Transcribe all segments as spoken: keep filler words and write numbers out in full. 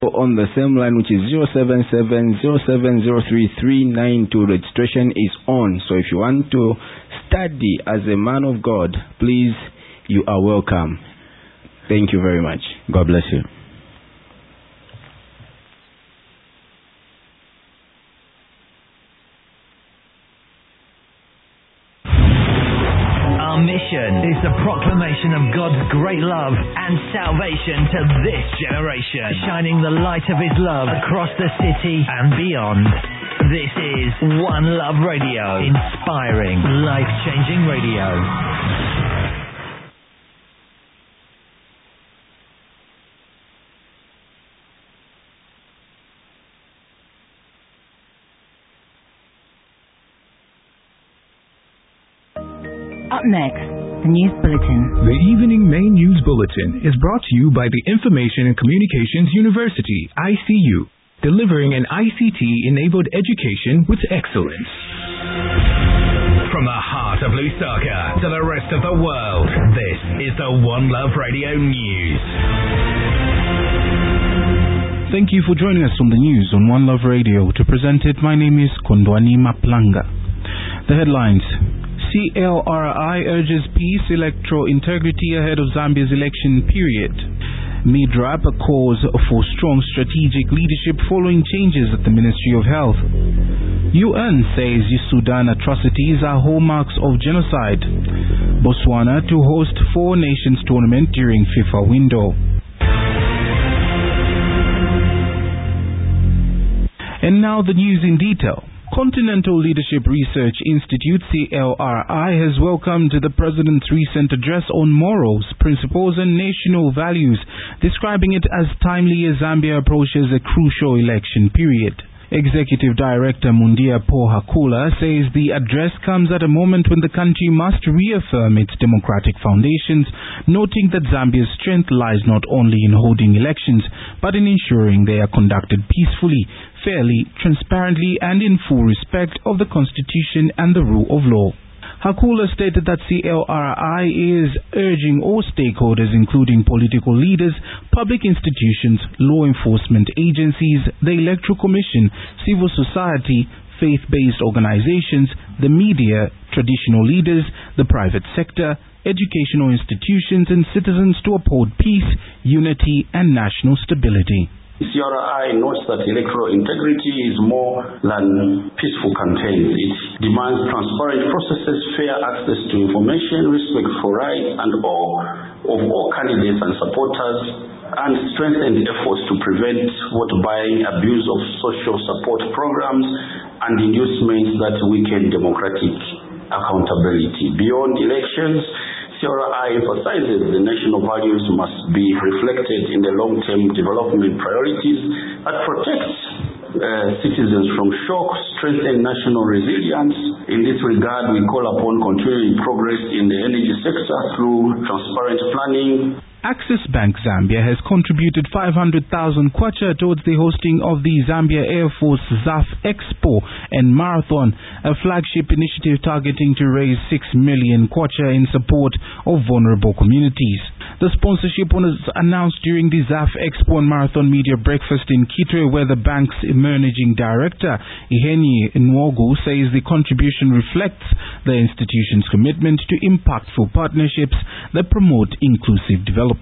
on the same line, which is zero seven seven zero seven zero three three nine two. Registration is on. So if you want to study as a man of God, please, you are welcome. Thank you very much. God bless you. Our mission is the proclamation of God's great love and salvation to this generation, shining the light of His love across the city and beyond. This is One Love Radio, inspiring, life-changing radio. Up next, the News Bulletin. The Evening Main News Bulletin is brought to you by the Information and Communications University, I C U, delivering an I C T-enabled education with excellence. From the heart of Lusaka to the rest of the world, this is the One Love Radio News. Thank you for joining us on the news on One Love Radio. To present it, my name is Kondwani Maplanga. The headlines. C L R I urges peace, electoral integrity ahead of Zambia's election period. MIDRAP calls for strong strategic leadership following changes at the Ministry of Health. U N says Sudan atrocities are hallmarks of genocide. Botswana to host Four Nations tournament during FIFA window. And now the news in detail. Continental Leadership Research Institute, C L R I, has welcomed the President's recent address on morals, principles and national values, describing it as timely as Zambia approaches a crucial election period. Executive Director Mundia Pohakula says the address comes at a moment when the country must reaffirm its democratic foundations, noting that Zambia's strength lies not only in holding elections, but in ensuring they are conducted peacefully, fairly, transparently, and in full respect of the Constitution and the rule of law. Hakula stated that C L R I is urging all stakeholders, including political leaders, public institutions, law enforcement agencies, the Electoral Commission, civil society, faith-based organizations, the media, traditional leaders, the private sector, educational institutions, and citizens to uphold peace, unity, and national stability. C R I notes that electoral integrity is more than peaceful campaigns. It demands transparent processes, fair access to information, respect for rights and all of all candidates and supporters, and strengthened efforts to prevent vote buying, abuse of social support programs, and inducements that weaken democratic accountability. Beyond elections, C R I emphasizes the national values must be reflected in the long-term development priorities that protect uh, citizens from shock, strengthen national resilience. In this regard, we call upon continuing progress in the energy sector through transparent planning. Axis Bank Zambia has contributed five hundred thousand kwacha towards the hosting of the Zambia Air Force Z A F Expo and Marathon, a flagship initiative targeting to raise six million kwacha in support of vulnerable communities. The sponsorship was announced during the Z A F Expo and Marathon Media Breakfast in Kitwe, where the bank's managing director, Iheni Nwogu, says the contribution reflects the institution's commitment to impactful partnerships that promote inclusive development.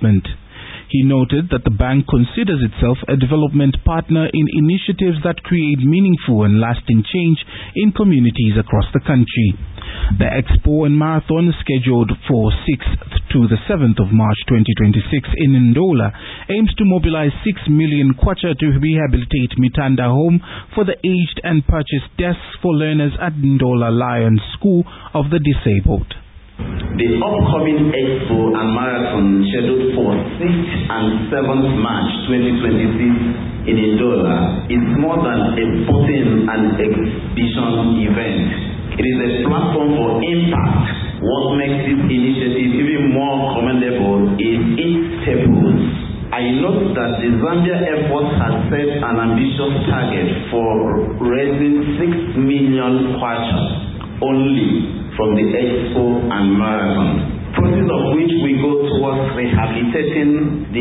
He noted that the bank considers itself a development partner in initiatives that create meaningful and lasting change in communities across the country. The Expo and Marathon, scheduled for sixth to the seventh of March twenty twenty-six in Ndola, aims to mobilize six million kwacha to rehabilitate Mitanda Home for the aged and purchase desks for learners at Ndola Lions School of the Disabled. The upcoming Expo and Marathon, scheduled for sixth and seventh March twenty twenty-six in Ndola, is more than a sporting and exhibition event. It is a platform for impact. What makes this initiative even more commendable is its purpose. I note that the Zambia Air Force has set an ambitious target for raising six million kwacha only from the Expo and Marathon. process of which we go towards rehabilitating the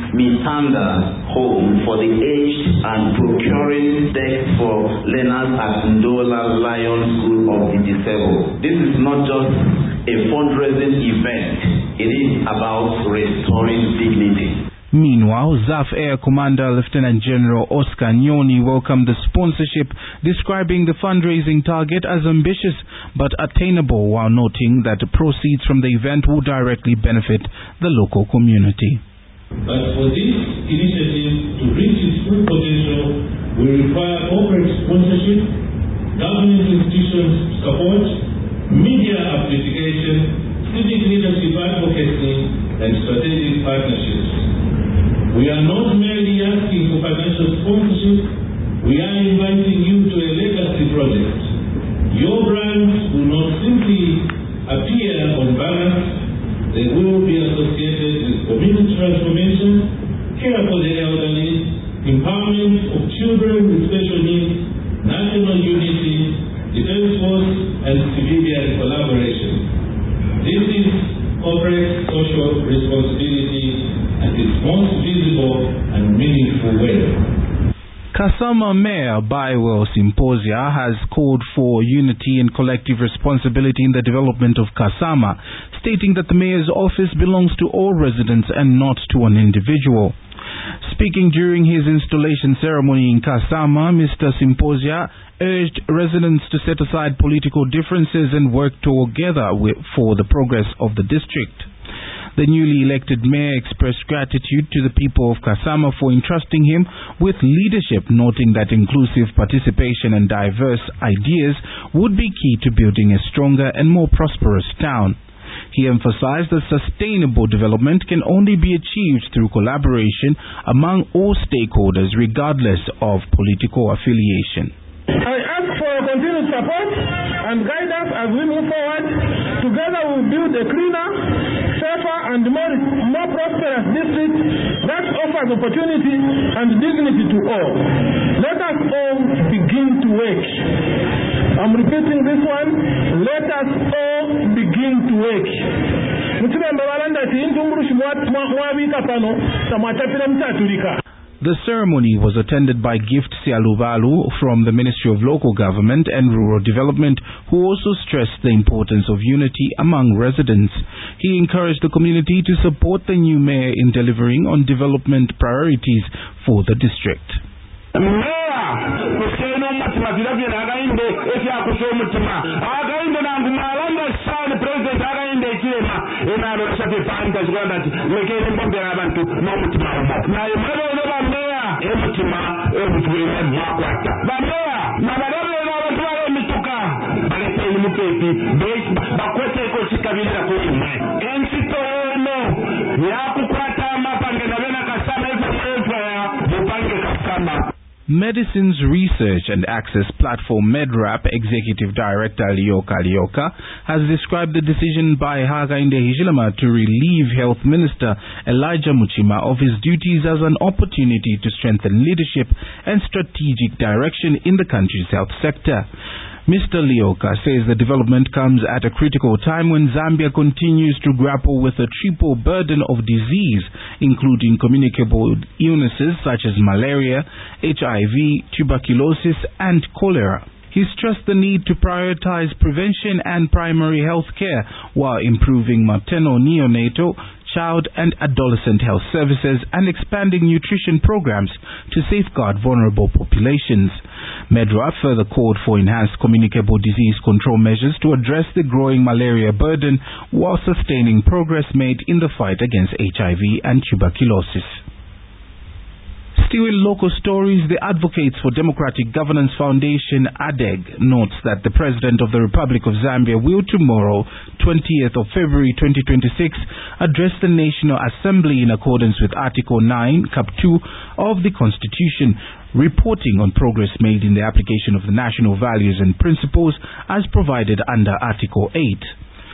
Mitanda home for the aged and procuring decks for learners at Ndola Lion School of the Disabled. This is not just a fundraising event, it is about restoring dignity. Meanwhile, Z A F Air Commander Lieutenant General Oscar Nyoni welcomed the sponsorship, describing the fundraising target as ambitious but attainable, while noting that the proceeds from the event will directly benefit the local community. But for this initiative to reach its full potential, we require corporate sponsorship, government institutions support, media amplification, civic leadership advocacy, and strategic partnerships. We are not merely asking for financial sponsorship, we are inviting you to a legacy project. Your brands will not simply appear on banners, they will be associated with community transformation, care for the elderly, empowerment of children with special needs, national unity, defense force, and civilian collaboration. This is corporate social responsibility at its most visible and meaningful way. Kasama Mayor Baiwell Symposia has called for unity and collective responsibility in the development of Kasama, stating that the mayor's office belongs to all residents and not to an individual. Speaking during his installation ceremony in Kasama, Mister Symposia urged residents to set aside political differences and work together with, for the progress of the district. The newly elected mayor expressed gratitude to the people of Kasama for entrusting him with leadership, noting that inclusive participation and diverse ideas would be key to building a stronger and more prosperous town. He emphasized that sustainable development can only be achieved through collaboration among all stakeholders, regardless of political affiliation. I ask for your continued support and guidance as we move forward. Together we will build a cleaner, safer and more, more prosperous district that offers opportunity and dignity to all. Let us all begin to work. I'm repeating this one. Let us all begin to work. The ceremony was attended by Gift Sialuvalu from the Ministry of Local Government and Rural Development, who also stressed the importance of unity among residents. He encouraged the community to support the new mayor in delivering on development priorities for the district. Medicines Research and Access Platform MedRap Executive Director Lioka Lioka has described the decision by Hakainde Hichilema to relieve Health Minister Elijah Muchima of his duties as an opportunity to strengthen leadership and strategic direction in the country's health sector. Mister Lioka says the development comes at a critical time when Zambia continues to grapple with a triple burden of disease, including communicable illnesses such as malaria, H I V, tuberculosis, and cholera. He stressed the need to prioritize prevention and primary health care while improving maternal, neonatal, child and adolescent health services and expanding nutrition programs to safeguard vulnerable populations. MedRap further called for enhanced communicable disease control measures to address the growing malaria burden while sustaining progress made in the fight against H I V and tuberculosis. Still in local stories, the Advocates for Democratic Governance Foundation, A D E G, notes that the President of the Republic of Zambia will tomorrow, twentieth of February twenty twenty-six, address the National Assembly in accordance with Article nine, Cap two of the Constitution, reporting on progress made in the application of the national values and principles as provided under Article eight.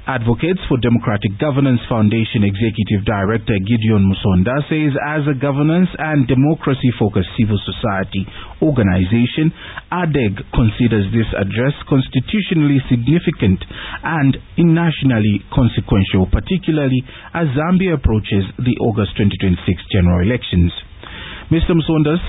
Advocates for Democratic Governance Foundation Executive Director Gideon Musonda says as a governance and democracy-focused civil society organization, A D E G considers this address constitutionally significant and nationally consequential, particularly as Zambia approaches the August twenty twenty-six general elections. Mister Musonda